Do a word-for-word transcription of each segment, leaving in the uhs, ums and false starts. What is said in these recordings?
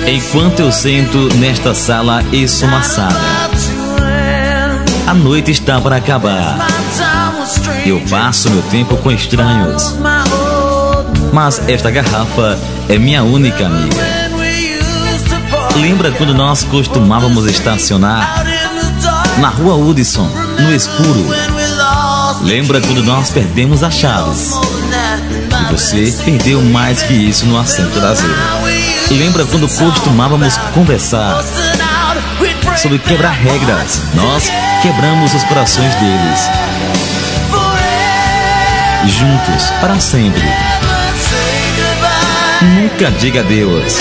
Enquanto eu sento nesta sala esfumaçada, a noite está para acabar. Eu passo meu tempo com estranhos, mas esta garrafa é minha única amiga. Lembra quando nós costumávamos estacionar na rua Hudson, no escuro? Lembra quando nós perdemos as chaves e você perdeu mais que isso no assento traseiro? Lembra quando costumávamos conversar sobre quebrar regras? Nós quebramos os corações deles. Juntos, para sempre. Nunca diga adeus.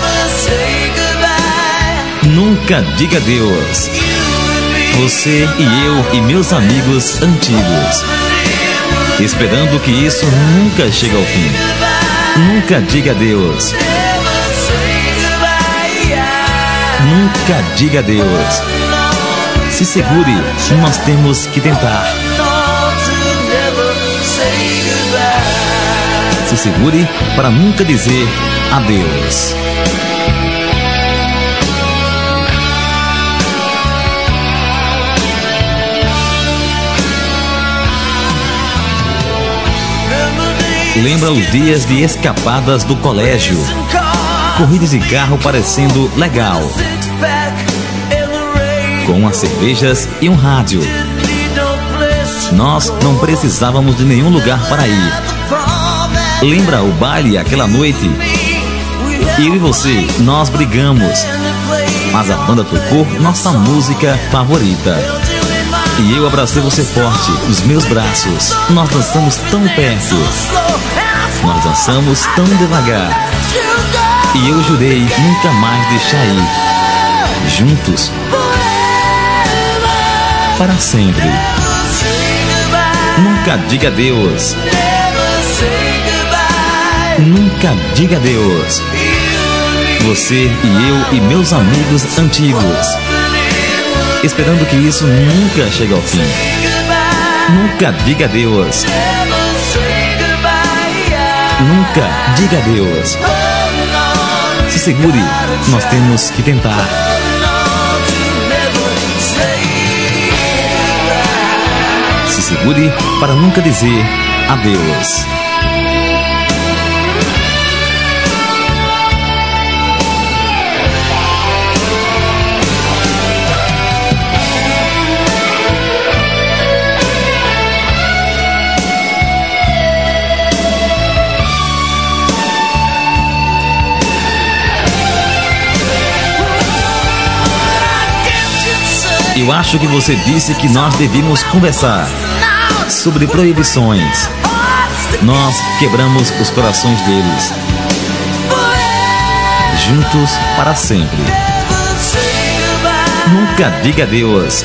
Nunca diga adeus. Você e eu e meus amigos antigos, esperando que isso nunca chegue ao fim. Nunca diga adeus. Nunca diga adeus. Se segure, nós temos que tentar. Se segure para nunca dizer adeus. Lembra os dias de escapadas do colégio? Corridas de carro parecendo legal, com umas cervejas e um rádio. Nós não precisávamos de nenhum lugar para ir. Lembra o baile aquela noite? Eu e você, nós brigamos, mas a banda tocou nossa música favorita. E eu abracei você forte nos meus braços. Nós dançamos tão perto, nós dançamos tão devagar. E eu jurei nunca mais deixar ir. Juntos, para sempre. Nunca diga adeus. Nunca diga adeus. Você e eu e meus amigos antigos, esperando que isso nunca chegue ao fim. Nunca diga adeus. Nunca diga adeus. Se segure, nós temos que tentar. Se segure para nunca dizer adeus. Eu acho que você disse que nós devíamos conversar sobre proibições. Nós quebramos os corações deles. Juntos para sempre. Nunca diga adeus.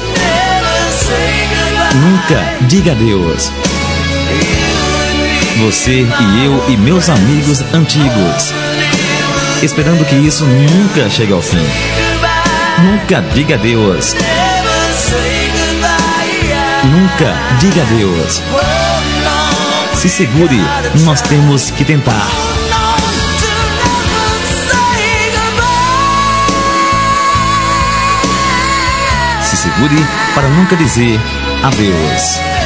Nunca diga adeus. Você e eu e meus amigos antigos, esperando que isso nunca chegue ao fim. Nunca diga adeus. Nunca diga adeus. Se segure, nós temos que tentar. Se segure para nunca dizer adeus.